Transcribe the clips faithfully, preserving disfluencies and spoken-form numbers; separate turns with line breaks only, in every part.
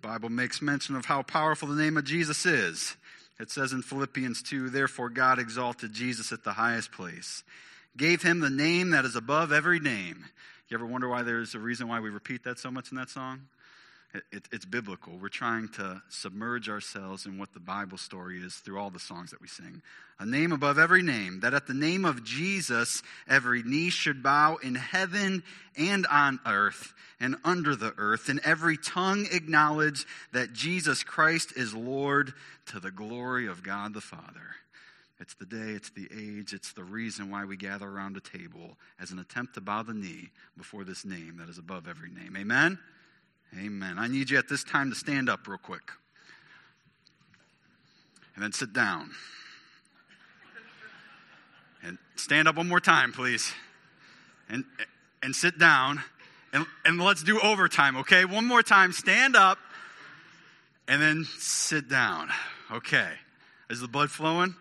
Bible makes mention of how powerful the name of Jesus is. It says in Philippians two, therefore God exalted Jesus at the highest place, gave him the name that is above every name. You ever wonder why there's a reason why we repeat that so much in that song? It, it, it's biblical. We're trying to submerge ourselves in what the Bible story is through all the songs that we sing. A name above every name, that at the name of Jesus, every knee should bow in heaven and on earth and under the earth, and every tongue acknowledge that Jesus Christ is Lord, to the glory of God the Father. It's the day, it's the age, it's the reason why we gather around a table as an attempt to bow the knee before this name that is above every name. Amen? Amen. I need you at this time to stand up real quick. And then sit down. And stand up one more time, please. And and sit down. And, and let's do overtime, okay? One more time. Stand up. And then sit down. Okay. Is the blood flowing?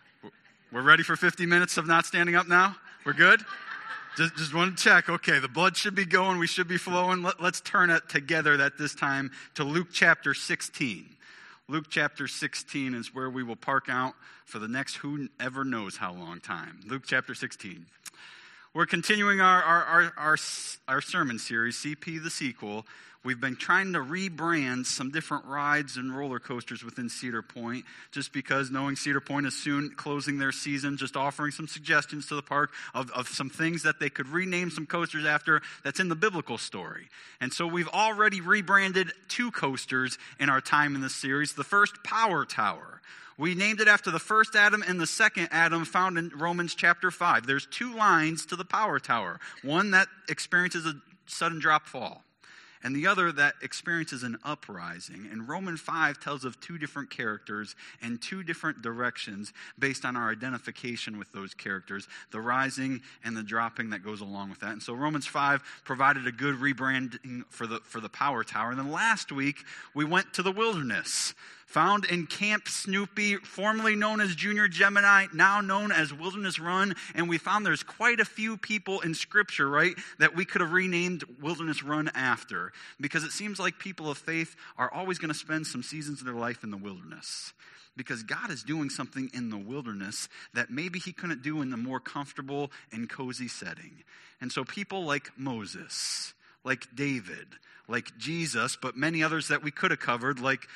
We're ready for fifty minutes of not standing up now? We're good? Just, just want to check. Okay, the blood should be going. We should be flowing. Let, let's turn it together at this time to Luke chapter sixteen. Luke chapter sixteen is where we will park out for the next who ever knows how long time. Luke chapter sixteen. We're continuing our, our, our, our, our sermon series, C P the Sequel. We've been trying to rebrand some different rides and roller coasters within Cedar Point, just because knowing Cedar Point is soon closing their season, just offering some suggestions to the park of, of some things that they could rename some coasters after that's in the biblical story. And so we've already rebranded two coasters in our time in this series. The first, Power Tower. We named it after the first Adam and the second Adam found in Romans chapter five. There's two lines to the Power Tower. One that experiences a sudden drop fall, and the other that experiences an uprising. And Romans five tells of two different characters and two different directions based on our identification with those characters, the rising and the dropping that goes along with that. And so Romans five provided a good rebranding for the for the Power Tower. And then last week, we went to the wilderness, found in Camp Snoopy, formerly known as Junior Gemini, now known as Wilderness Run. And we found there's quite a few people in Scripture, right, that we could have renamed Wilderness Run after. Because it seems like people of faith are always going to spend some seasons of their life in the wilderness. Because God is doing something in the wilderness that maybe he couldn't do in the more comfortable and cozy setting. And so people like Moses, like David, like Jesus, but many others that we could have covered, like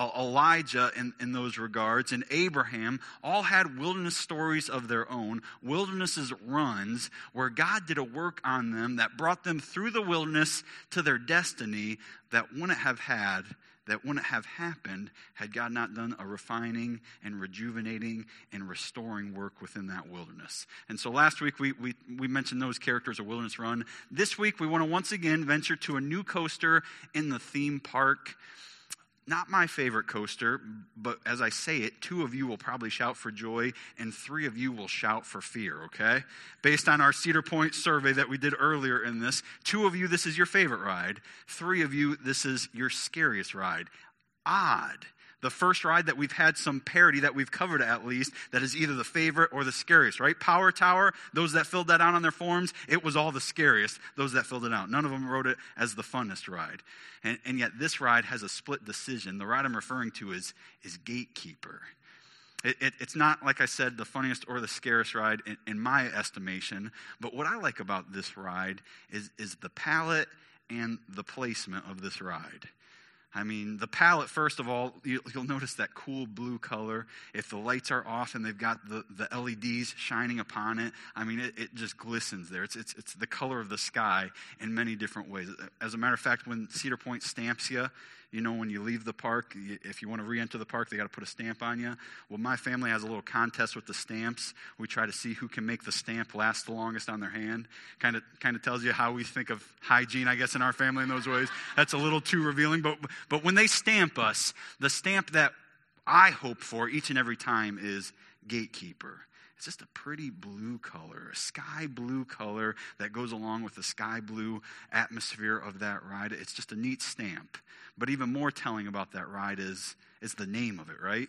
Elijah in, in those regards, and Abraham, all had wilderness stories of their own, wilderness runs, where God did a work on them that brought them through the wilderness to their destiny that wouldn't have had, that wouldn't have happened had God not done a refining and rejuvenating and restoring work within that wilderness. And so last week we, we, we mentioned those characters of Wilderness Run. This week we want to once again venture to a new coaster in the theme park. Not my favorite coaster, but as I say it, two of you will probably shout for joy and three of you will shout for fear, okay? Based on our Cedar Point survey that we did earlier in this, two of you, this is your favorite ride. Three of you, this is your scariest ride. Odd. The first ride that we've had some parody that we've covered at least, that is either the favorite or the scariest, right? Power Tower, those that filled that out on their forms, it was all the scariest, those that filled it out. None of them wrote it as the funnest ride. And, and yet this ride has a split decision. The ride I'm referring to is, is Gatekeeper. It, it, it's not, like I said, the funniest or the scariest ride in, in my estimation, but what I like about this ride is, is the palette and the placement of this ride. I mean, the palette, first of all, you'll notice that cool blue color. If the lights are off and they've got the, the L E Ds shining upon it, I mean, it, it just glistens there. It's, it's, it's the color of the sky in many different ways. As a matter of fact, when Cedar Point stamps you, you know, when you leave the park, if you want to re-enter the park, they got to put a stamp on you. Well, my family has a little contest with the stamps. We try to see who can make the stamp last the longest on their hand. Kind of kind of tells you how we think of hygiene, I guess, in our family in those ways. That's a little too revealing. But, but when they stamp us, the stamp that I hope for each and every time is Gatekeeper. It's just a pretty blue color, a sky blue color that goes along with the sky blue atmosphere of that ride. It's just a neat stamp. But even more telling about that ride is, is the name of it, right?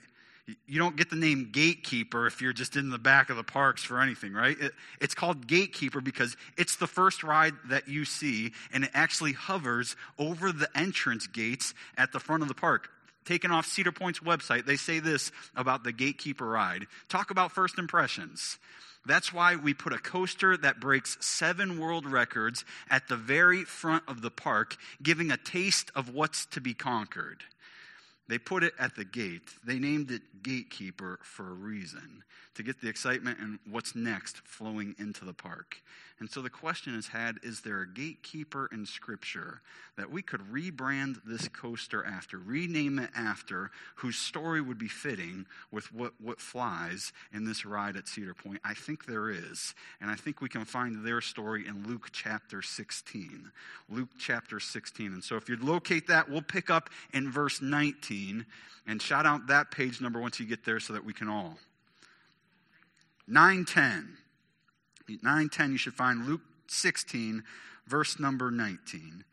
You don't get the name gatekeeper if you're just in the back of the parks for anything, right? It, it's called gatekeeper because it's the first ride that you see, and it actually hovers over the entrance gates at the front of the park. Taken off Cedar Point's website, they say this about the gatekeeper ride. Talk about first impressions. That's why we put a coaster that breaks seven world records at the very front of the park, giving a taste of what's to be conquered. They put it at the gate. They named it Gatekeeper for a reason, to get the excitement and what's next flowing into the park. And so the question is had, is there a gatekeeper in Scripture that we could rebrand this coaster after, rename it after, whose story would be fitting with what, what flies in this ride at Cedar Point? I think there is. And I think we can find their story in Luke chapter sixteen. Luke chapter sixteen. And so if you'd locate that, we'll pick up in verse nineteen. And shout out that page number once you get there so that we can all. nine ten. nine ten, you should find Luke sixteen, verse number nineteen.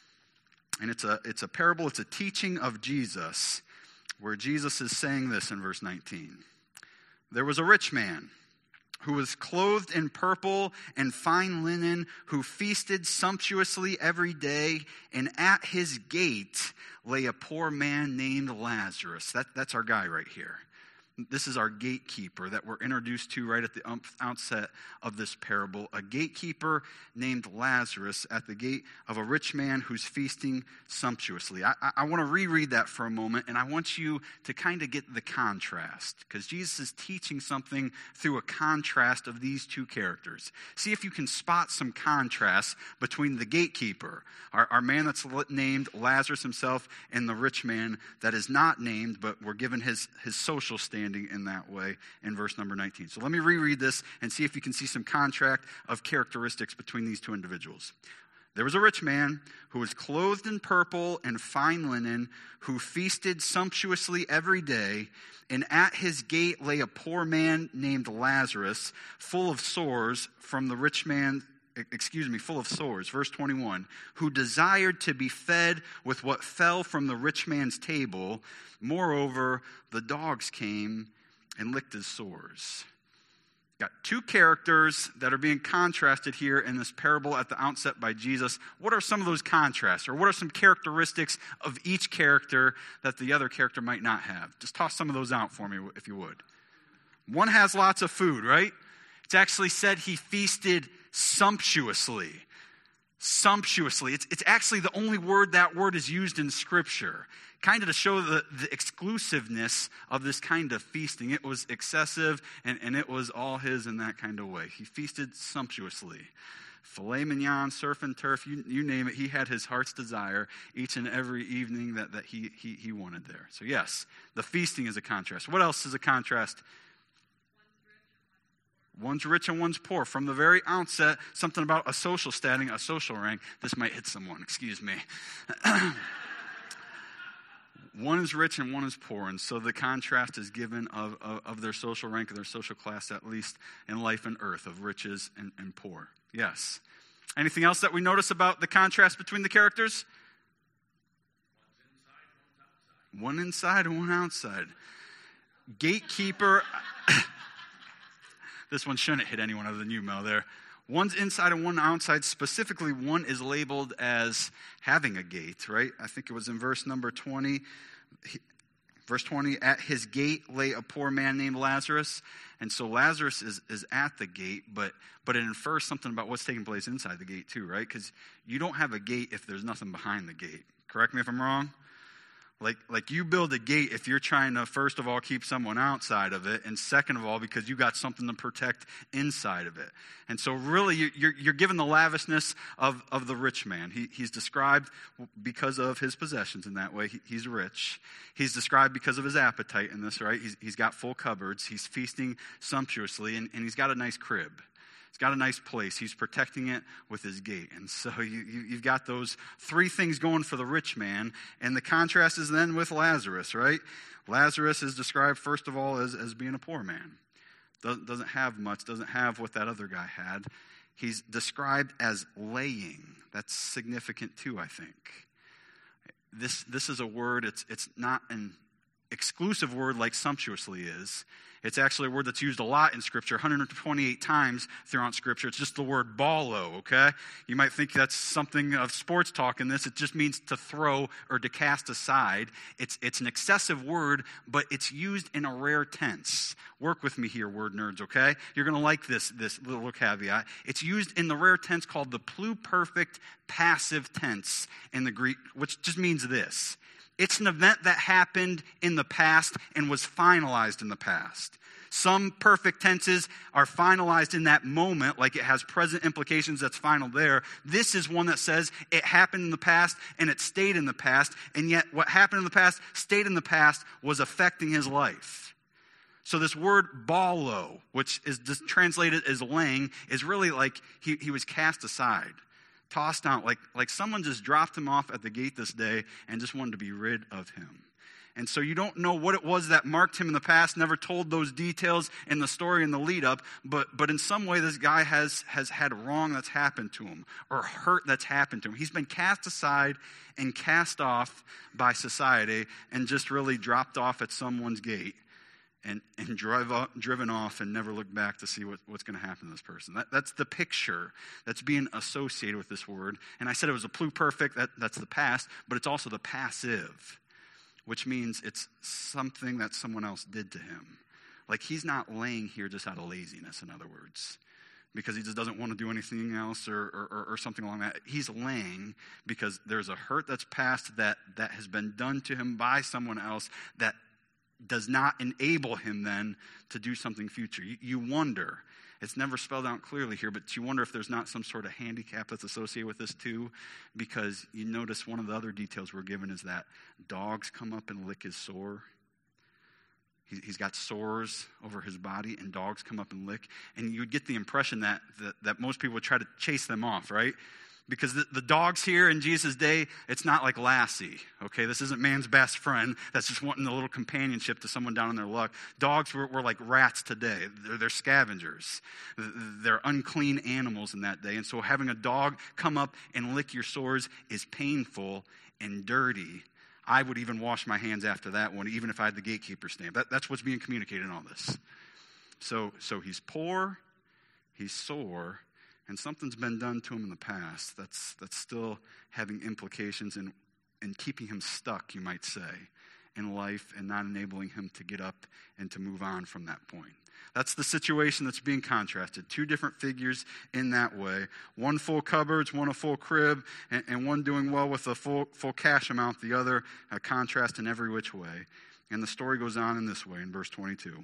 And it's a, it's a parable, it's a teaching of Jesus, where Jesus is saying this in verse nineteen. There was a rich man who was clothed in purple and fine linen, who feasted sumptuously every day, and at his gate lay a poor man named Lazarus. That, that's our guy right here. This is our gatekeeper that we're introduced to right at the outset of this parable. A gatekeeper named Lazarus at the gate of a rich man who's feasting sumptuously. I, I, I want to reread that for a moment, and I want you to kind of get the contrast, because Jesus is teaching something through a contrast of these two characters. See if you can spot some contrast between the gatekeeper, our, our man that's named Lazarus himself, and the rich man that is not named, but we're given his, his social standing in that way in verse number nineteen. So let me reread this and see if you can see some contrast of characteristics between these two individuals. There was a rich man who was clothed in purple and fine linen, who feasted sumptuously every day, and at his gate lay a poor man named Lazarus, full of sores from the rich man excuse me, full of sores, verse twenty-one, who desired to be fed with what fell from the rich man's table. Moreover, the dogs came and licked his sores. Got two characters that are being contrasted here in this parable at the outset by Jesus. What are some of those contrasts, or what are some characteristics of each character that the other character might not have? Just toss some of those out for me, if you would. One has lots of food, right? It's actually said he feasted sumptuously. Sumptuously. It's, it's actually the only word that word is used in Scripture, kind of to show the, the exclusiveness of this kind of feasting. It was excessive, and, and it was all his in that kind of way. He feasted sumptuously. Filet mignon, surf and turf, you, you name it. He had his heart's desire each and every evening that, that he, he, he wanted there. So yes, the feasting is a contrast. What else is a contrast? One's rich and one's poor. From the very outset, something about a social standing, a social rank. This might hit someone, excuse me. One is rich and one is poor, and so the contrast is given of, of, of their social rank, of their social class, at least in life and earth, of riches and, and poor. Yes. Anything else that we notice about the contrast between the characters? One inside and one outside. Gatekeeper... This one shouldn't hit anyone other than you, Mel, there. One's inside and one outside. Specifically, one is labeled as having a gate, right? I think it was in verse number twenty. He, verse twenty, at his gate lay a poor man named Lazarus. And so Lazarus is, is at the gate, but, but it infers something about what's taking place inside the gate too, right? Because you don't have a gate if there's nothing behind the gate. Correct me if I'm wrong? Like, like you build a gate if you're trying to, first of all, keep someone outside of it, and second of all, because you got something to protect inside of it. And so really, you're, you're given the lavishness of, of the rich man. He, he's described because of his possessions in that way. He, he's rich. He's described because of his appetite in this, right? He's, he's got full cupboards. He's feasting sumptuously, and, and he's got a nice crib. He's got a nice place. He's protecting it with his gate. And so you, you, you've got those three things going for the rich man. And the contrast is then with Lazarus, right? Lazarus is described, first of all, as, as being a poor man. Doesn't, doesn't have much, doesn't have what that other guy had. He's described as laying. That's significant too, I think. This, this is a word, it's, it's not an exclusive word like sumptuously is. It's actually a word that's used a lot in Scripture, one hundred twenty-eight times throughout Scripture. It's just the word ballo, okay? You might think that's something of sports talk in this. It just means to throw or to cast aside. It's, it's an excessive word, but it's used in a rare tense. Work with me here, word nerds, okay? You're going to like this, this little caveat. It's used in the rare tense called the pluperfect passive tense in the Greek, which just means this. It's an event that happened in the past and was finalized in the past. Some perfect tenses are finalized in that moment, like it has present implications that's final there. This is one that says it happened in the past and it stayed in the past, and yet what happened in the past, stayed in the past, was affecting his life. So this word ballo, which is just translated as laying, is really like he, he was cast aside. Tossed out, like, like someone just dropped him off at the gate this day and just wanted to be rid of him. And so you don't know what it was that marked him in the past, never told those details in the story in the lead up, but but in some way this guy has, has had wrong that's happened to him, or hurt that's happened to him. He's been cast aside and cast off by society and just really dropped off at someone's gate. And, and drive up, driven off and never look back to see what, what's going to happen to this person. That, that's the picture that's being associated with this word. And I said it was a pluperfect, that, that's the past, but it's also the passive, which means it's something that someone else did to him. Like he's not laying here just out of laziness, in other words, because he just doesn't want to do anything else or, or, or something along that. He's laying because there's a hurt that's past that, that has been done to him by someone else that does not enable him then to do something future. You, you wonder, it's never spelled out clearly here, but you wonder if there's not some sort of handicap that's associated with this too, because you notice one of the other details we're given is that dogs come up and lick his sore. He, he's got sores over his body, and dogs come up and lick. And you would get the impression that, that, that most people would try to chase them off, right? Because the, the dogs here in Jesus' day, it's not like Lassie, okay? This isn't man's best friend that's just wanting a little companionship to someone down on their luck. Dogs were, were like rats today. They're, they're scavengers. They're unclean animals in that day. And so having a dog come up and lick your sores is painful and dirty. I would even wash my hands after that one, even if I had the gatekeeper stamp. That, that's what's being communicated in all this. So, so he's poor, he's sore, and something's been done to him in the past that's that's still having implications in, in keeping him stuck, you might say, in life and not enabling him to get up and to move on from that point. That's the situation that's being contrasted. Two different figures in that way. One full cupboards, one a full crib, and, and one doing well with a full, full cash amount, the other a contrast in every which way. And the story goes on in this way in verse twenty-two.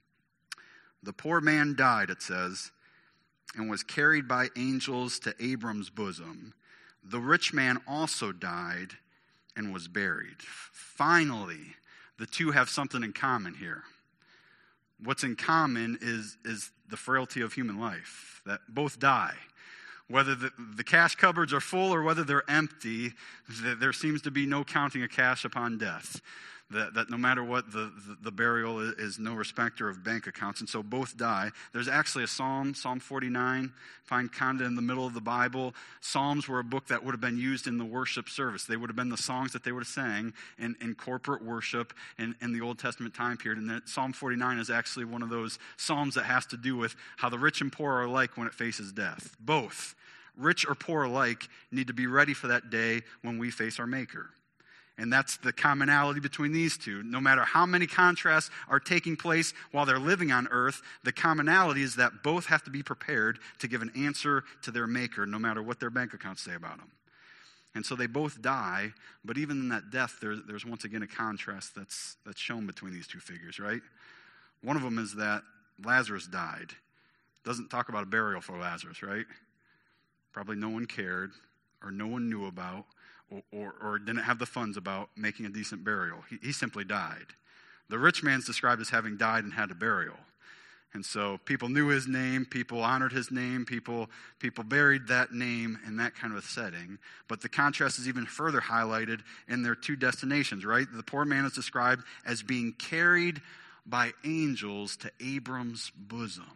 The poor man died, it says, and was carried by angels to Abram's bosom. The rich man also died and was buried. Finally, the two have something in common here. What's in common is, is the frailty of human life, that both die. Whether the, the cash cupboards are full or whether they're empty, there seems to be no counting of cash upon death. That, that no matter what, the, the, the burial is, is no respecter of bank accounts, and so both die. There's actually a psalm, Psalm forty-nine, find kind of in the middle of the Bible. Psalms were a book that would have been used in the worship service. They would have been the songs that they would have sang in, in corporate worship in, in the Old Testament time period. And that Psalm forty-nine is actually one of those psalms that has to do with how the rich and poor are alike when it faces death. Both, rich or poor alike, need to be ready for that day when we face our Maker. And that's the commonality between these two. No matter how many contrasts are taking place while they're living on earth, the commonality is that both have to be prepared to give an answer to their Maker, no matter what their bank accounts say about them. And so they both die, but even in that death, there, there's once again a contrast that's, that's shown between these two figures, right? One of them is that Lazarus died. Doesn't talk about a burial for Lazarus, right? Probably no one cared or no one knew about. Or, or, or didn't have the funds about making a decent burial. He, he simply died. The rich man's described as having died and had a burial. And so people knew his name, people honored his name, people, people buried that name in that kind of a setting. But the contrast is even further highlighted in their two destinations, right? The poor man is described as being carried by angels to Abram's bosom.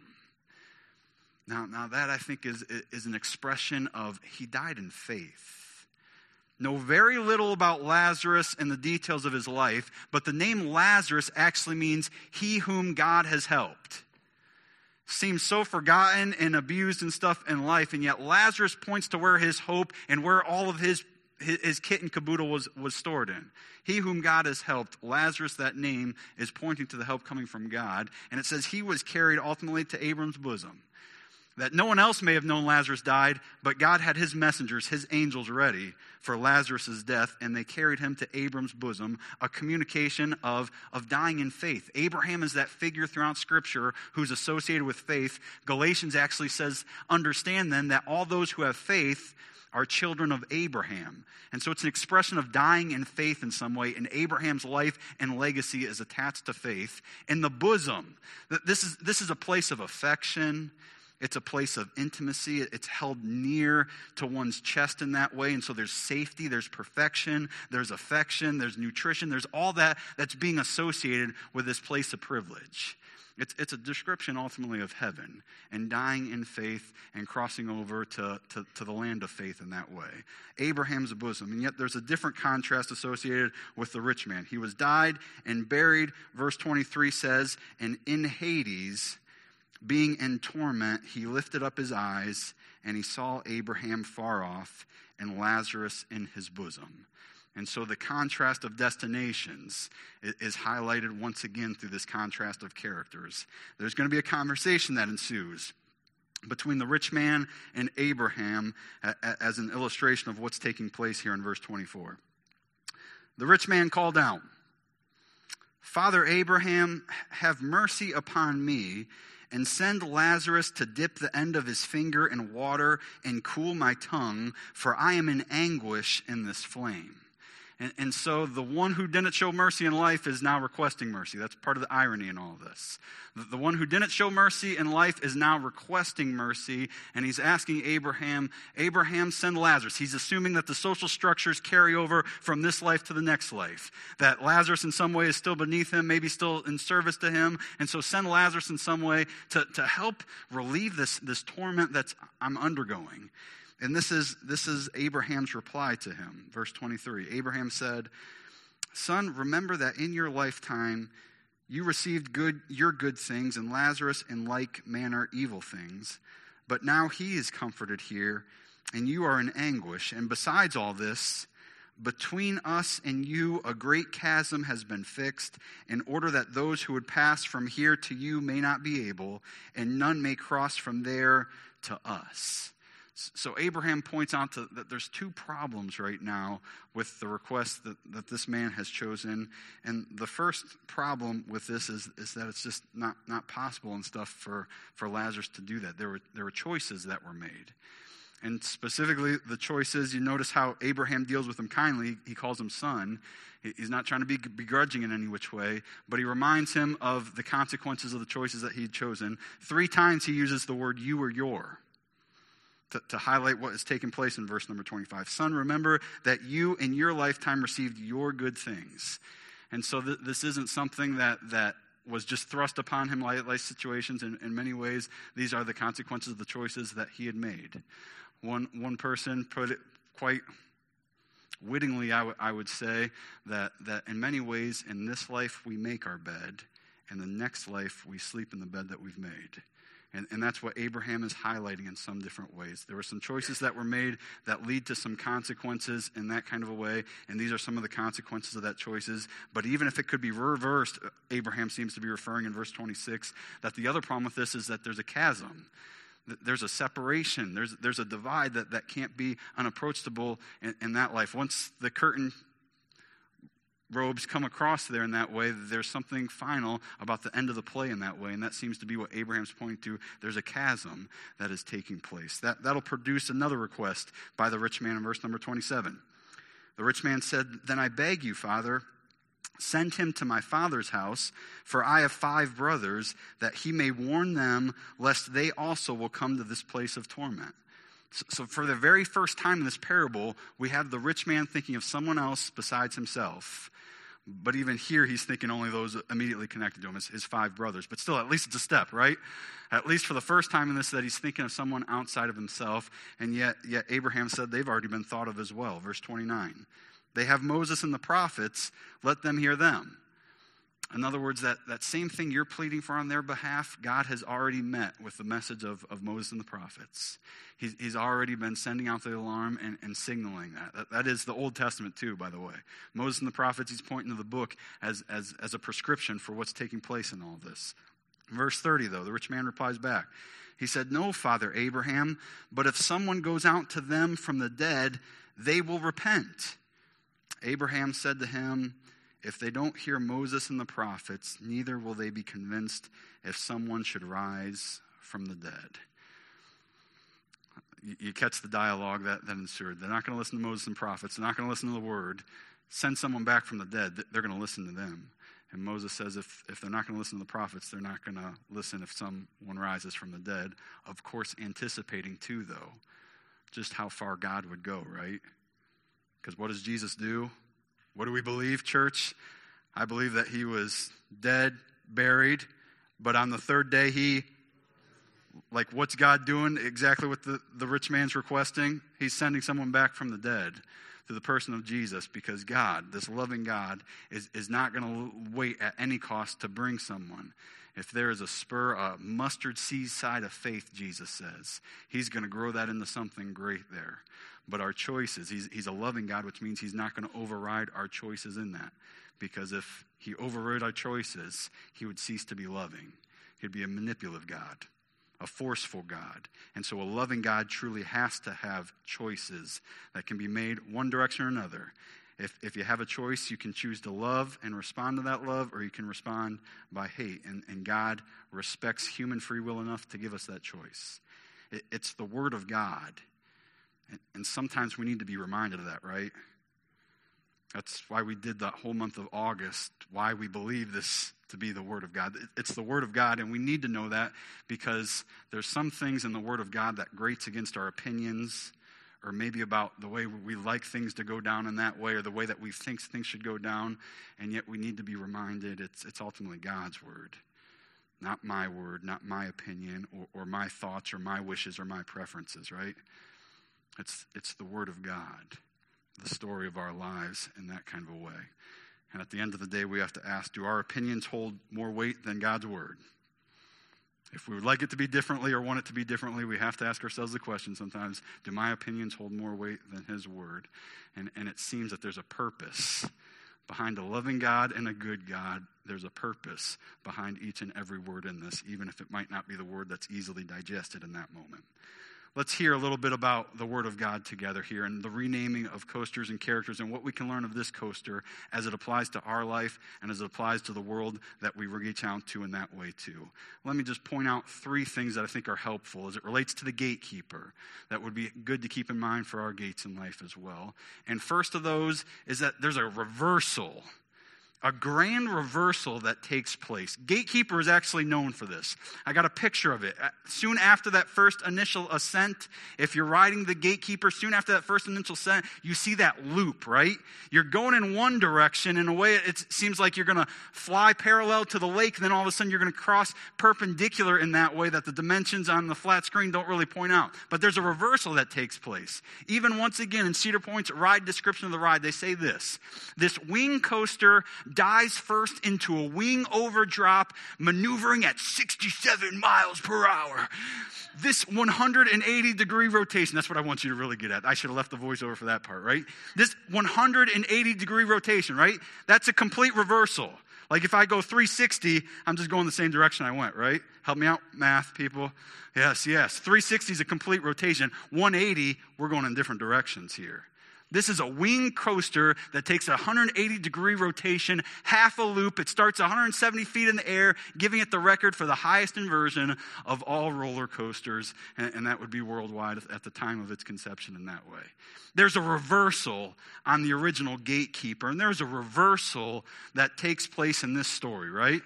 Now, now that I think is, is an expression of he died in faith. know very little about Lazarus and the details of his life, but the name Lazarus actually means he whom God has helped. Seems so forgotten and abused and stuff in life, and yet Lazarus points to where his hope and where all of his, his, his kit and caboodle was, was stored in. He whom God has helped, Lazarus, that name, is pointing to the help coming from God, and it says he was carried ultimately to Abram's bosom. That no one else may have known Lazarus died, but God had his messengers, his angels ready for Lazarus' death, and they carried him to Abram's bosom, a communication of, of dying in faith. Abraham is that figure throughout Scripture who's associated with faith. Galatians actually says, understand then that all those who have faith are children of Abraham. And so it's an expression of dying in faith in some way, and Abraham's life and legacy is attached to faith. In the bosom, this is, this is a place of affection. It's a place of intimacy. It's held near to one's chest in that way. And so there's safety, there's perfection, there's affection, there's nutrition. There's all that that's being associated with this place of privilege. It's, it's a description ultimately of heaven and dying in faith and crossing over to, to, to the land of faith in that way. Abraham's bosom. And yet there's a different contrast associated with the rich man. He was died and buried. Verse twenty-three says, and in Hades, being in torment, he lifted up his eyes, and he saw Abraham far off and Lazarus in his bosom. And so the contrast of destinations is highlighted once again through this contrast of characters. There's going to be a conversation that ensues between the rich man and Abraham as an illustration of what's taking place here in verse twenty-four. The rich man called out, Father Abraham, have mercy upon me, and send Lazarus to dip the end of his finger in water and cool my tongue, for I am in anguish in this flame. And, and so the one who didn't show mercy in life is now requesting mercy. That's part of the irony in all of this. The, the one who didn't show mercy in life is now requesting mercy, and he's asking Abraham, Abraham, send Lazarus. He's assuming that the social structures carry over from this life to the next life, that Lazarus in some way is still beneath him, maybe still in service to him, and so send Lazarus in some way to, to help relieve this, this torment that I'm undergoing. And this is this is Abraham's reply to him. Verse twenty-three. Abraham said, Son, remember that in your lifetime you received good your good things, and Lazarus in like manner evil things. But now he is comforted here, and you are in anguish. And besides all this, between us and you a great chasm has been fixed, in order that those who would pass from here to you may not be able, and none may cross from there to us. So Abraham points out to, that there's two problems right now with the request that, that this man has chosen. And the first problem with this is, is that it's just not, not possible and stuff for, for Lazarus to do that. There were, there were choices that were made. And specifically the choices, you notice how Abraham deals with him kindly. He calls him son. He's not trying to be begrudging in any which way, but he reminds him of the consequences of the choices that he had chosen. Three times he uses the word you or your. To, to highlight what has taken place in verse number twenty-five. Son, remember that you in your lifetime received your good things. And so th- this isn't something that, that was just thrust upon him like life situations. In, in many ways, these are the consequences of the choices that he had made. One, one person put it quite wittingly, I, w- I would say, that, that in many ways in this life we make our bed, and the next life we sleep in the bed that we've made. And, and that's what Abraham is highlighting in some different ways. There were some choices that were made that lead to some consequences in that kind of a way, and these are some of the consequences of that choices. But even if it could be reversed, Abraham seems to be referring in verse twenty-six that the other problem with this is that there's a chasm. There's a separation. There's, there's a divide that, that can't be unapproachable in, in that life. Once the curtain robes come across there in that way, there's something final about the end of the play in that way, and that seems to be what Abraham's pointing to. There's a chasm that is taking place. That, that'll produce another request by the rich man in verse number twenty-seven. The rich man said, Then I beg you, Father, send him to my father's house, for I have five brothers, that he may warn them, lest they also will come to this place of torment. So, so for the very first time in this parable, we have the rich man thinking of someone else besides himself. But even here, he's thinking only those immediately connected to him, his, his five brothers. But still, at least it's a step, right? At least for the first time in this, that he's thinking of someone outside of himself. And yet, yet Abraham said they've already been thought of as well. Verse twenty-nine. They have Moses and the prophets. Let them hear them. In other words, that, that same thing you're pleading for on their behalf, God has already met with the message of, of Moses and the prophets. He's, he's already been sending out the alarm and, and signaling that. that. That is the Old Testament too, by the way. Moses and the prophets, he's pointing to the book as, as, as a prescription for what's taking place in all this. Verse thirty, though, the rich man replies back. He said, "No, Father Abraham, but if someone goes out to them from the dead, they will repent." Abraham said to him, "If they don't hear Moses and the prophets, neither will they be convinced if someone should rise from the dead." You, you catch the dialogue that, that ensued. They're not going to listen to Moses and prophets. They're not going to listen to the word. Send someone back from the dead. They're going to listen to them. And Moses says if, if they're not going to listen to the prophets, they're not going to listen if someone rises from the dead. Of course, anticipating too, though, just how far God would go, right? Because what does Jesus do? What do we believe, church? I believe that he was dead, buried, but on the third day he, like what's God doing? Exactly what the, the rich man's requesting. He's sending someone back from the dead to the person of Jesus, because God, this loving God, is, is not going to wait at any cost to bring someone. If there is a spur, a mustard seed side of faith, Jesus says, he's going to grow that into something great there. But our choices, he's, he's a loving God, which means he's not going to override our choices in that. Because if he overrode our choices, he would cease to be loving. He'd be a manipulative God, a forceful God. And so a loving God truly has to have choices that can be made one direction or another. If if you have a choice, you can choose to love and respond to that love, or you can respond by hate. And, and God respects human free will enough to give us that choice. It, it's the Word of God. And, and sometimes we need to be reminded of that, right? That's why we did that whole month of August, why we believe this to be the Word of God. It's the Word of God, and we need to know that because there's some things in the Word of God that grates against our opinions, or maybe about the way we like things to go down in that way, or the way that we think things should go down, and yet we need to be reminded it's it's ultimately God's Word, not my word, not my opinion, or, or my thoughts, or my wishes, or my preferences, right? It's it's the Word of God, the story of our lives in that kind of a way. And at the end of the day, we have to ask, do our opinions hold more weight than God's Word? If we would like it to be differently or want it to be differently, we have to ask ourselves the question sometimes, do my opinions hold more weight than His Word? And, and it seems that there's a purpose behind a loving God and a good God. There's a purpose behind each and every word in this, even if it might not be the word that's easily digested in that moment. Let's hear a little bit about the Word of God together here and the renaming of coasters and characters and what we can learn of this coaster as it applies to our life and as it applies to the world that we reach out to in that way too. Let me just point out three things that I think are helpful as it relates to the gatekeeper that would be good to keep in mind for our gates in life as well. And first of those is that there's a reversal. A grand reversal that takes place. Gatekeeper is actually known for this. I got a picture of it. Soon after that first initial ascent, if you're riding the gatekeeper, soon after that first initial ascent, you see that loop, right? You're going in one direction. In a way, it seems like you're going to fly parallel to the lake, and then all of a sudden you're going to cross perpendicular in that way that the dimensions on the flat screen don't really point out. But there's a reversal that takes place. Even once again, in Cedar Point's ride description of the ride, they say this. This wing coaster dives first into a wing overdrop, maneuvering at sixty-seven miles per hour. This one hundred eighty degree rotation, that's what I want you to really get at. I should have left the voiceover for that part, right? This one hundred eighty degree rotation, right? That's a complete reversal. Like if I go three sixty, I'm just going the same direction I went, right? Help me out, math people. Yes, yes. three sixty is a complete rotation. one eighty, we're going in different directions here. This is a wing coaster that takes a one hundred eighty degree rotation, half a loop. It starts one hundred seventy feet in the air, giving it the record for the highest inversion of all roller coasters, and, and that would be worldwide at the time of its conception in that way. There's a reversal on the original gatekeeper, and there's a reversal that takes place in this story, right?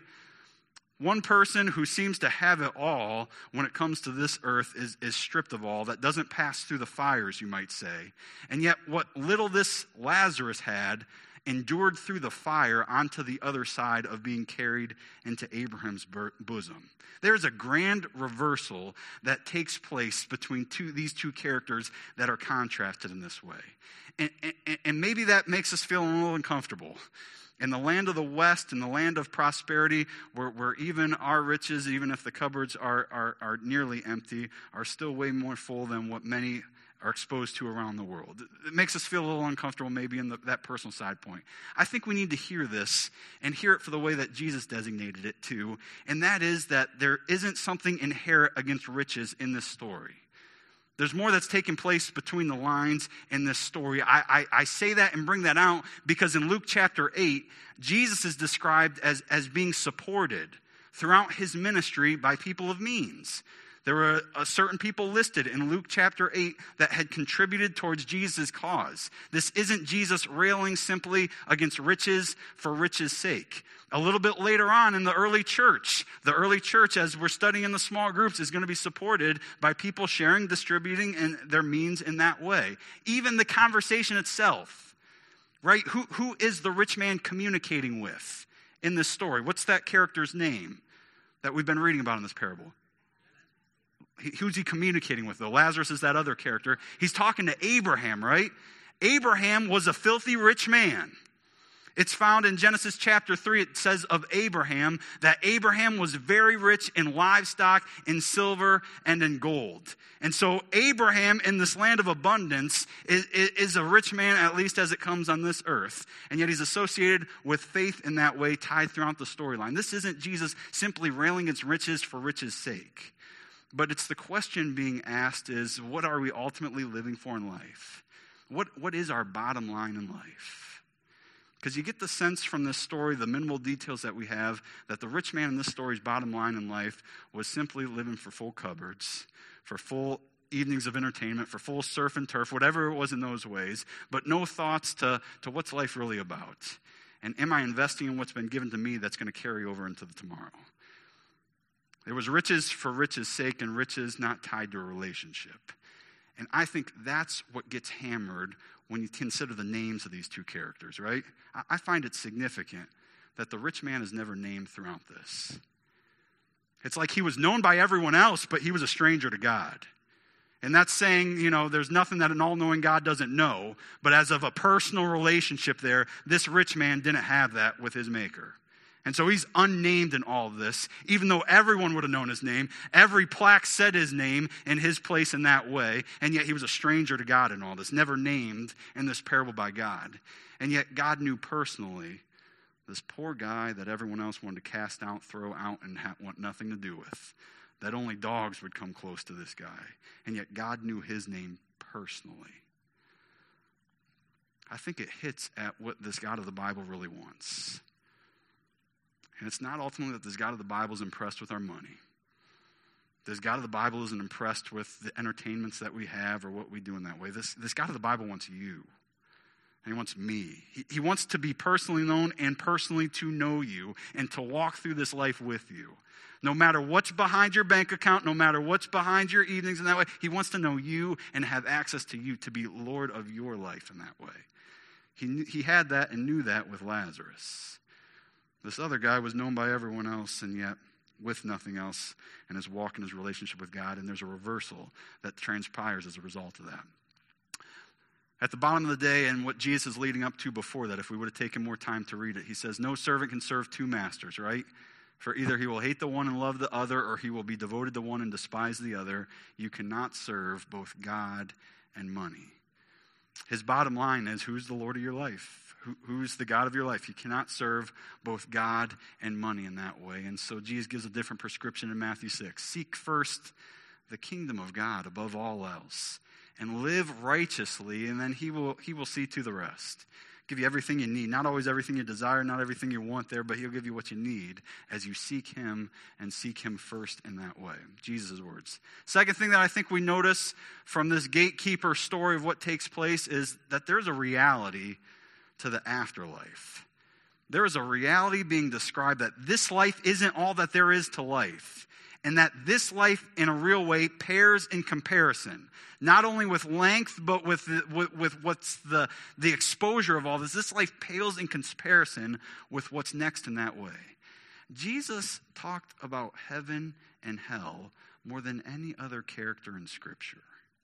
One person who seems to have it all when it comes to this earth is, is stripped of all, that doesn't pass through the fires, you might say. And yet what little this Lazarus had endured through the fire onto the other side of being carried into Abraham's bosom. There's a grand reversal that takes place between two, these two characters that are contrasted in this way. And, and, and maybe that makes us feel a little uncomfortable. In the land of the West, in the land of prosperity, where, where even our riches, even if the cupboards are, are, are nearly empty, are still way more full than what many are exposed to around the world. It makes us feel a little uncomfortable maybe in the, that personal side point. I think we need to hear this and hear it for the way that Jesus designated it too, and that is that there isn't something inherent against riches in this story. There's more that's taking place between the lines in this story. I, I, I say that and bring that out because in Luke chapter eight, Jesus is described as, as being supported throughout his ministry by people of means. There were a certain people listed in Luke chapter eight that had contributed towards Jesus' cause. This isn't Jesus railing simply against riches for riches' sake. A little bit later on in the early church, the early church, as we're studying in the small groups, is going to be supported by people sharing, distributing in their means in that way. Even the conversation itself, right? Who, who is the rich man communicating with in this story? What's that character's name that we've been reading about in this parable? Who's he communicating with, though? Lazarus is that other character. He's talking to Abraham, right? Abraham was a filthy rich man. It's found in Genesis chapter three. It says of Abraham that Abraham was very rich in livestock, in silver, and in gold. And so Abraham in this land of abundance is, is a rich man, at least as it comes on this earth. And yet he's associated with faith in that way, tied throughout the storyline. This isn't Jesus simply railing against riches for riches' sake. But it's the question being asked is, what are we ultimately living for in life? What, what is our bottom line in life? Because you get the sense from this story, the minimal details that we have, that the rich man in this story's bottom line in life was simply living for full cupboards, for full evenings of entertainment, for full surf and turf, whatever it was in those ways, but no thoughts to, to what's life really about. And am I investing in what's been given to me that's going to carry over into the tomorrow? There was riches for riches' sake and riches not tied to a relationship. And I think that's what gets hammered when you consider the names of these two characters, right? I find it significant that the rich man is never named throughout this. It's like he was known by everyone else, but he was a stranger to God. And that's saying, you know, there's nothing that an all-knowing God doesn't know, but as of a personal relationship there, this rich man didn't have that with his maker. And so he's unnamed in all of this, even though everyone would have known his name. Every plaque said his name in his place in that way, and yet he was a stranger to God in all this, never named in this parable by God. And yet God knew personally this poor guy that everyone else wanted to cast out, throw out, and ha- want nothing to do with, that only dogs would come close to this guy. And yet God knew his name personally. I think it hits at what this God of the Bible really wants. And it's not ultimately that this God of the Bible is impressed with our money. This God of the Bible isn't impressed with the entertainments that we have or what we do in that way. This, this God of the Bible wants you. And he wants me. He, he wants to be personally known and personally to know you and to walk through this life with you. No matter what's behind your bank account, no matter what's behind your evenings in that way, he wants to know you and have access to you to be Lord of your life in that way. He, he had that and knew that with Lazarus. This other guy was known by everyone else and yet with nothing else in his walk in his relationship with God, and there's a reversal that transpires as a result of that. At the bottom of the day, and what Jesus is leading up to before that, if we would have taken more time to read it, he says, no servant can serve two masters, right? For either he will hate the one and love the other, or he will be devoted to one and despise the other. You cannot serve both God and money. His bottom line is, who's the Lord of your life? Who, who's the God of your life? You cannot serve both God and money in that way. And so Jesus gives a different prescription in Matthew six. Seek first the kingdom of God above all else, and live righteously, and then he will he will see to the rest. Give you everything you need. Not always everything you desire, not everything you want there, but he'll give you what you need as you seek him and seek him first in that way. Jesus' words. Second thing that I think we notice from this gatekeeper story of what takes place is that there's a reality to the afterlife. There is a reality being described that this life isn't all that there is to life. and that this life in a real way pairs in comparison, not only with length, but with the, with, with what's the, the exposure of all this. This life pales in comparison with what's next in that way. Jesus talked about heaven and hell more than any other character in Scripture.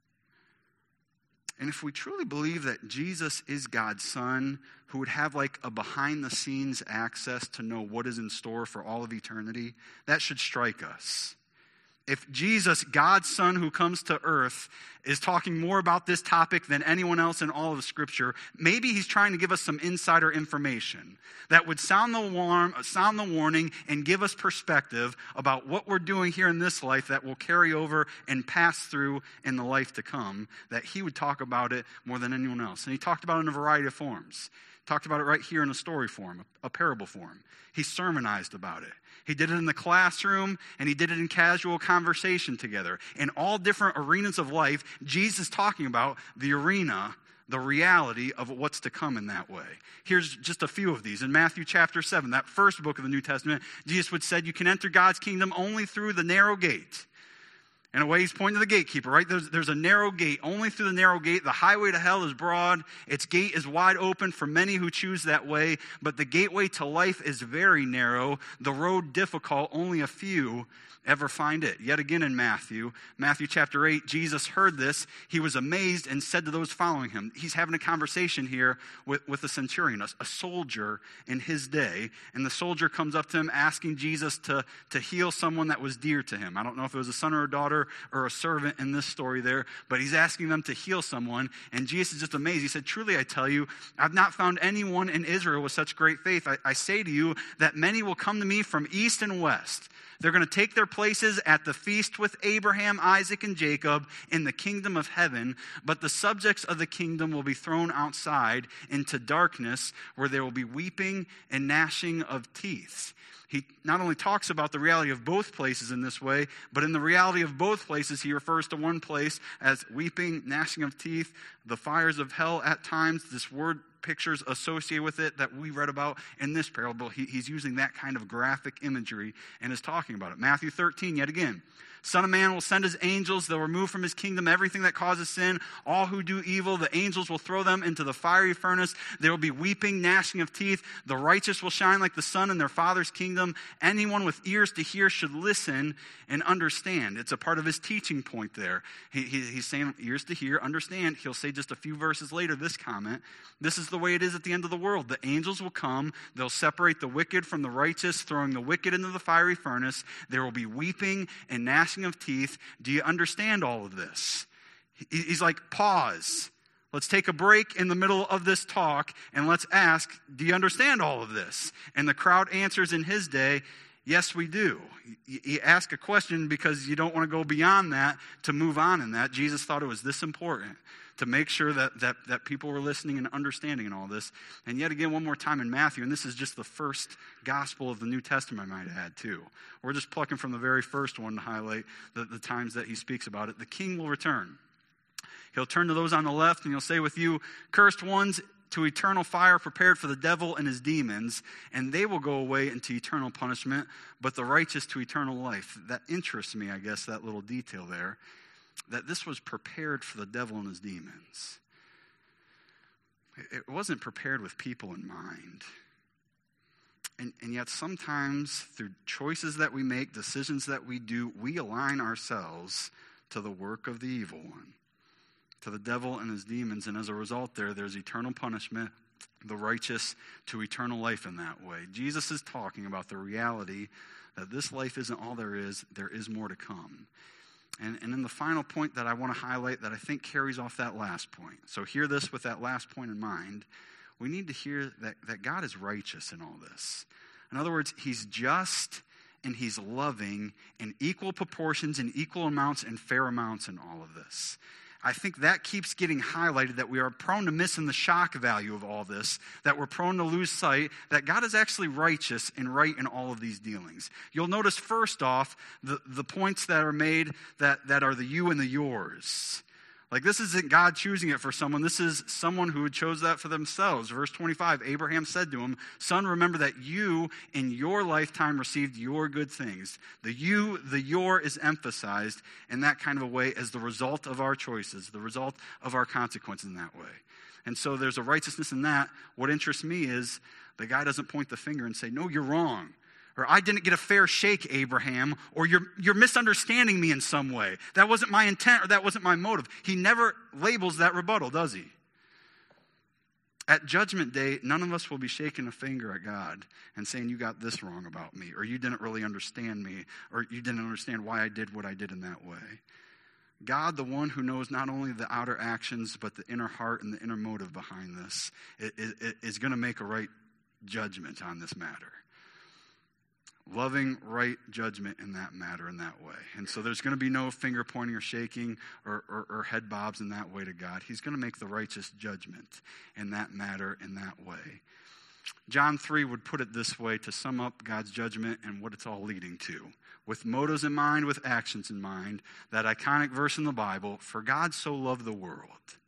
And if we truly believe that Jesus is God's Son, who would have like a behind-the-scenes access to know what is in store for all of eternity, that should strike us. If Jesus, God's Son who comes to earth, is talking more about this topic than anyone else in all of Scripture, maybe he's trying to give us some insider information that would sound the alarm, sound the warning, and give us perspective about what we're doing here in this life that will carry over and pass through in the life to come, that he would talk about it more than anyone else. And he talked about it in a variety of forms. Talked about it right here in a story form, a parable form. He sermonized about it. He did it in the classroom, and he did it in casual conversation together. In all different arenas of life, Jesus talking about the arena, the reality of what's to come in that way. Here's just a few of these. In Matthew chapter seven, that first book of the New Testament, Jesus would said, you can enter God's kingdom only through the narrow gate. In a way, he's pointing to the gatekeeper, right? There's, there's a narrow gate. Only through the narrow gate. The highway to hell is broad. Its gate is wide open for many who choose that way. But the gateway to life is very narrow. The road difficult. Only a few ever find it. Yet again in Matthew, Matthew chapter eight, Jesus heard this. He was amazed and said to those following him, he's having a conversation here with, with a centurion, a, a soldier in his day. And the soldier comes up to him asking Jesus to, to heal someone that was dear to him. I don't know if it was a son or a daughter or a servant in this story there, but he's asking them to heal someone. And Jesus is just amazed. He said, truly I tell you, I've not found anyone in Israel with such great faith. I, I say to you that many will come to me from east and west. They're going to take their places at the feast with Abraham, Isaac, and Jacob in the kingdom of heaven, but the subjects of the kingdom will be thrown outside into darkness where there will be weeping and gnashing of teeth. He not only talks about the reality of both places in this way, but in the reality of both places, he refers to one place as weeping, gnashing of teeth, the fires of hell at times. This word pictures associated with it that we read about in this parable. He, he's using that kind of graphic imagery and is talking about it. Matthew thirteen, yet again. Son of Man will send his angels. They'll remove from his kingdom everything that causes sin. All who do evil, the angels will throw them into the fiery furnace. There will be weeping, gnashing of teeth. The righteous will shine like the sun in their Father's kingdom. Anyone with ears to hear should listen and understand. It's a part of his teaching point there. He, he, he's saying ears to hear, understand. He'll say just a few verses later this comment. This is the way it is at the end of the world. The angels will come. They'll separate the wicked from the righteous, throwing the wicked into the fiery furnace. There will be weeping and gnashing of teeth. Do you understand all of this? He's like, pause. Let's take a break in the middle of this talk and let's ask, do you understand all of this? And the crowd answers in his day, yes, we do. You ask a question because you don't want to go beyond that to move on in that. Jesus thought it was this important to make sure that, that, that people were listening and understanding in all this. And yet again, one more time in Matthew, and this is just the first gospel of the New Testament, I might add too. We're just plucking from the very first one to highlight the, the times that he speaks about it. The king will return. He'll turn to those on the left and he'll say with you, cursed ones, to eternal fire prepared for the devil and his demons, and they will go away into eternal punishment, but the righteous to eternal life. That interests me, I guess, that little detail there, that this was prepared for the devil and his demons. It wasn't prepared with people in mind. And, and yet sometimes through choices that we make, decisions that we do, we align ourselves to the work of the evil one, to the devil and his demons, and as a result there, there's eternal punishment, the righteous to eternal life in that way. Jesus is talking about the reality that this life isn't all there is, there is more to come. And, and then the final point that I want to highlight that I think carries off that last point. So hear this with that last point in mind. We need to hear that, that God is righteous in all this. In other words, he's just and he's loving in equal proportions, in equal amounts, and fair amounts in all of this. I think that keeps getting highlighted, that we are prone to missing the shock value of all this, that we're prone to lose sight, that God is actually righteous and right in all of these dealings. You'll notice first off, the, the points that are made that, that are the you and the yours. Like, this isn't God choosing it for someone. This is someone who chose that for themselves. Verse twenty-five, Abraham said to him, son, remember that you in your lifetime received your good things. The you, the your is emphasized in that kind of a way as the result of our choices, the result of our consequences in that way. And so there's a righteousness in that. What interests me is the guy doesn't point the finger and say, no, you're wrong. Or I didn't get a fair shake, Abraham, or you're, you're misunderstanding me in some way. That wasn't my intent, or that wasn't my motive. He never labels that rebuttal, does he? At Judgment Day, none of us will be shaking a finger at God and saying, you got this wrong about me, or you didn't really understand me, or you didn't understand why I did what I did in that way. God, the one who knows not only the outer actions, but the inner heart and the inner motive behind this, is going to make a right judgment on this matter. Loving, right judgment in that matter, in that way. And so there's going to be no finger pointing or shaking or, or, or head bobs in that way to God. He's going to make the righteous judgment in that matter, in that way. John three would put it this way to sum up God's judgment and what it's all leading to. With motives in mind, with actions in mind, that iconic verse in the Bible, for God so loved the world,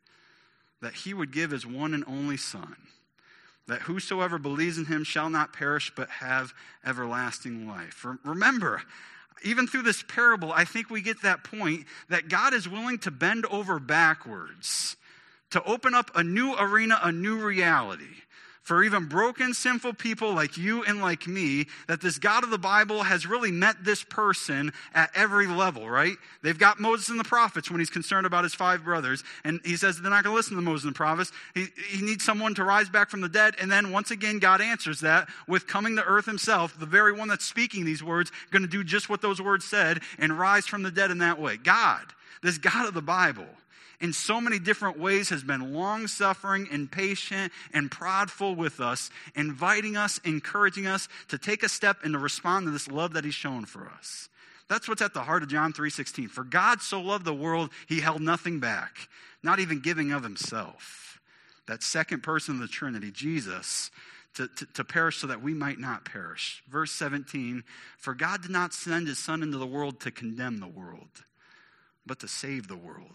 that he would give his one and only Son, that whosoever believes in him shall not perish but have everlasting life. Remember, even through this parable, I think we get that point that God is willing to bend over backwards to open up a new arena, a new reality for even broken, sinful people like you and like me, that this God of the Bible has really met this person at every level, right? They've got Moses and the prophets when he's concerned about his five brothers, and he says they're not going to listen to Moses and the prophets. He, he needs someone to rise back from the dead, and then once again, God answers that with coming to earth himself, the very one that's speaking these words, going to do just what those words said and rise from the dead in that way. God, this God of the Bible, in so many different ways has been long-suffering and patient and prodful with us, inviting us, encouraging us to take a step and to respond to this love that he's shown for us. That's what's at the heart of John three sixteen. For God so loved the world, he held nothing back, not even giving of himself. That second person of the Trinity, Jesus, to, to, to perish so that we might not perish. Verse seventeen, for God did not send his Son into the world to condemn the world, but to save the world.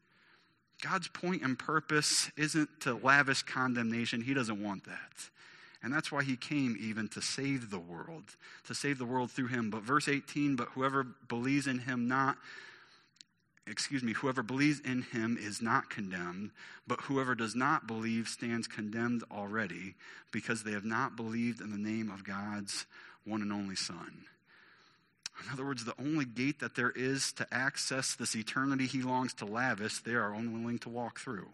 God's point and purpose isn't to lavish condemnation. He doesn't want that. And that's why he came even to save the world, to save the world through him. But verse eighteen, but whoever believes in him not, excuse me, whoever believes in him is not condemned, but whoever does not believe stands condemned already, because they have not believed in the name of God's one and only Son. In other words, the only gate that there is to access this eternity he longs to lavish, they are unwilling to walk through.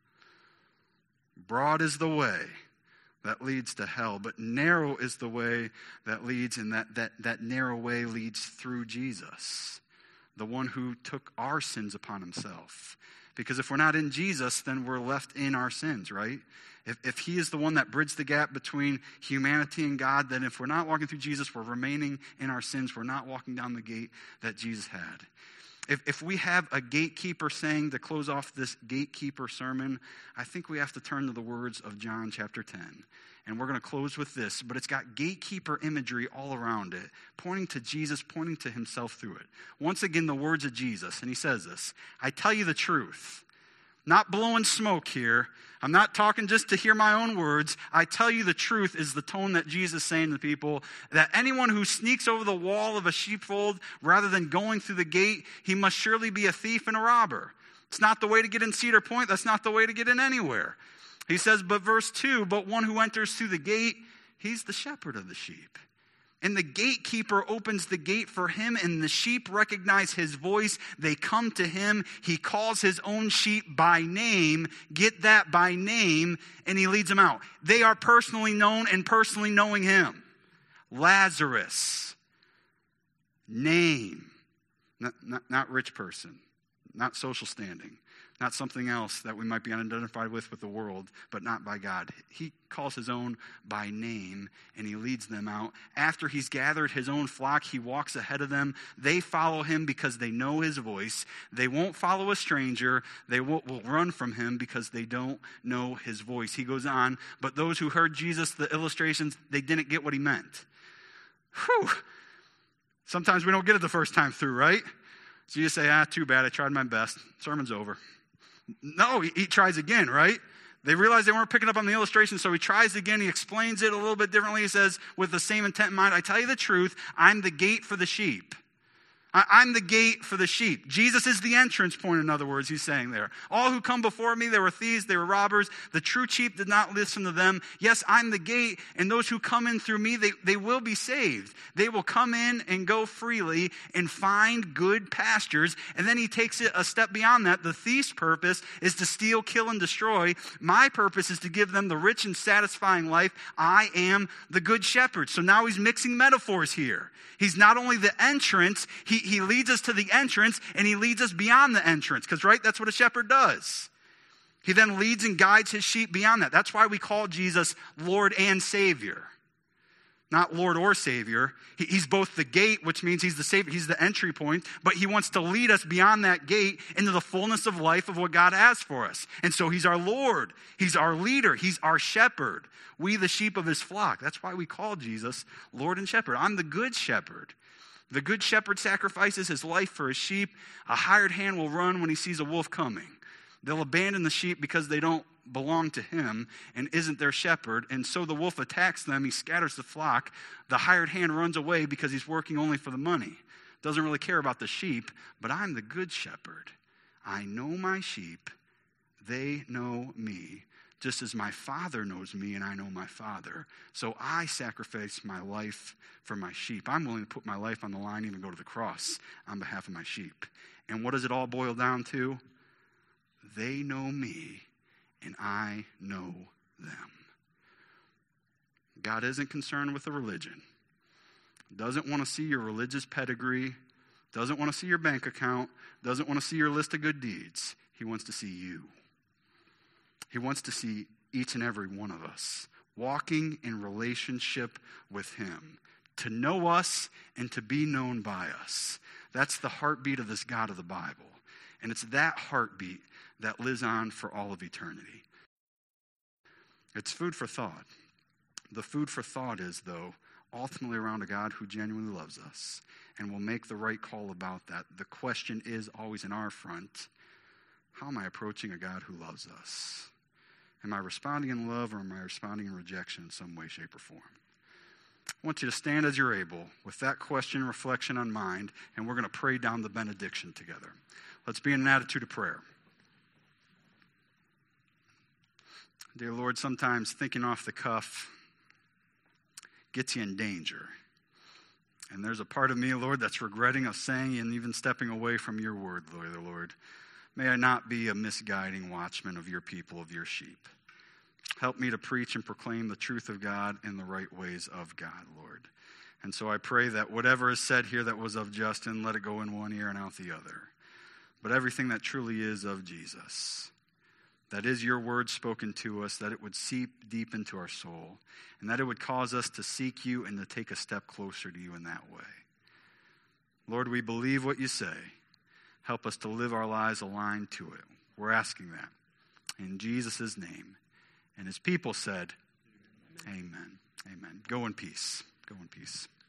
Broad is the way that leads to hell, but narrow is the way that leads, and that, that, that narrow way leads through Jesus, the one who took our sins upon himself. Because if we're not in Jesus, then we're left in our sins, right? If, if he is the one that bridged the gap between humanity and God, then if we're not walking through Jesus, we're remaining in our sins. We're not walking down the gate that Jesus had. If, if we have a gatekeeper saying to close off this gatekeeper sermon, I think we have to turn to the words of John chapter ten. And we're going to close with this, but it's got gatekeeper imagery all around it, pointing to Jesus, pointing to himself through it. Once again, the words of Jesus, and he says this, I tell you the truth, not blowing smoke here. I'm not talking just to hear my own words. I tell you the truth is the tone that Jesus is saying to people, that anyone who sneaks over the wall of a sheepfold rather than going through the gate, he must surely be a thief and a robber. It's not the way to get in Cedar Point. That's not the way to get in anywhere. He says, but verse two, but one who enters through the gate, he's the shepherd of the sheep. And the gatekeeper opens the gate for him, and the sheep recognize his voice. They come to him. He calls his own sheep by name. Get that, by name, and he leads them out. They are personally known and personally knowing him. Lazarus. Name. Not, not, not rich person. Not social standing. Not something else that we might be unidentified with with the world, but not by God. He calls his own by name, and he leads them out. After he's gathered his own flock, he walks ahead of them. They follow him because they know his voice. They won't follow a stranger. They will, will run from him because they don't know his voice. He goes on, but those who heard Jesus, the illustrations, they didn't get what he meant. Whew. Sometimes we don't get it the first time through, right? So you just say, ah, too bad, I tried my best. Sermon's over. No, he, he tries again, right? They realize they weren't picking up on the illustration, so he tries again. He explains it a little bit differently. He says, with the same intent in mind, I tell you the truth, I'm the gate for the sheep. I'm the gate for the sheep. Jesus is the entrance point, in other words, he's saying there. All who come before me, they were thieves, they were robbers. The true sheep did not listen to them. Yes, I'm the gate, and those who come in through me, they, they will be saved. They will come in and go freely and find good pastures. And then he takes it a step beyond that. The thief's purpose is to steal, kill, and destroy. My purpose is to give them the rich and satisfying life. I am the good shepherd. So now he's mixing metaphors here. He's not only the entrance, he, he leads us to the entrance, and he leads us beyond the entrance. Because, right, that's what a shepherd does. He then leads and guides his sheep beyond that. That's why we call Jesus Lord and Savior. Not Lord or Savior. He, he's both the gate, which means he's the Savior, he's the entry point, but he wants to lead us beyond that gate into the fullness of life of what God has for us. And so he's our Lord. He's our leader. He's our shepherd. We, the sheep of his flock. That's why we call Jesus Lord and Shepherd. I'm the good shepherd. The good shepherd sacrifices his life for his sheep. A hired hand will run when he sees a wolf coming. They'll abandon the sheep because they don't belong to him and isn't their shepherd. And so the wolf attacks them. He scatters the flock. The hired hand runs away because he's working only for the money. Doesn't really care about the sheep. But I'm the good shepherd. I know my sheep. They know me. Just as my Father knows me and I know my Father. So I sacrifice my life for my sheep. I'm willing to put my life on the line, even go to the cross on behalf of my sheep. And what does it all boil down to? They know me and I know them. God isn't concerned with the religion. Doesn't want to see your religious pedigree. Doesn't want to see your bank account. Doesn't want to see your list of good deeds. He wants to see you. He wants to see each and every one of us walking in relationship with him, to know us and to be known by us. That's the heartbeat of this God of the Bible. And it's that heartbeat that lives on for all of eternity. It's food for thought. The food for thought is, though, ultimately around a God who genuinely loves us and will make the right call about that. The question is always in our front, how am I approaching a God who loves us? Am I responding in love or am I responding in rejection in some way, shape, or form? I want you to stand as you're able with that question, reflection on mind, and we're going to pray down the benediction together. Let's be in an attitude of prayer. Dear Lord, sometimes thinking off the cuff gets you in danger. And there's a part of me, Lord, that's regretting of saying and even stepping away from your word, Lord, Lord. May I not be a misguiding watchman of your people, of your sheep. Help me to preach and proclaim the truth of God in the right ways of God, Lord. And so I pray that whatever is said here that was of Justin, let it go in one ear and out the other. But everything that truly is of Jesus, that is your word spoken to us, that it would seep deep into our soul, and that it would cause us to seek you and to take a step closer to you in that way. Lord, we believe what you say. Help us to live our lives aligned to it. We're asking that in Jesus' name. And his people said, amen. Amen. Go in peace. Go in peace.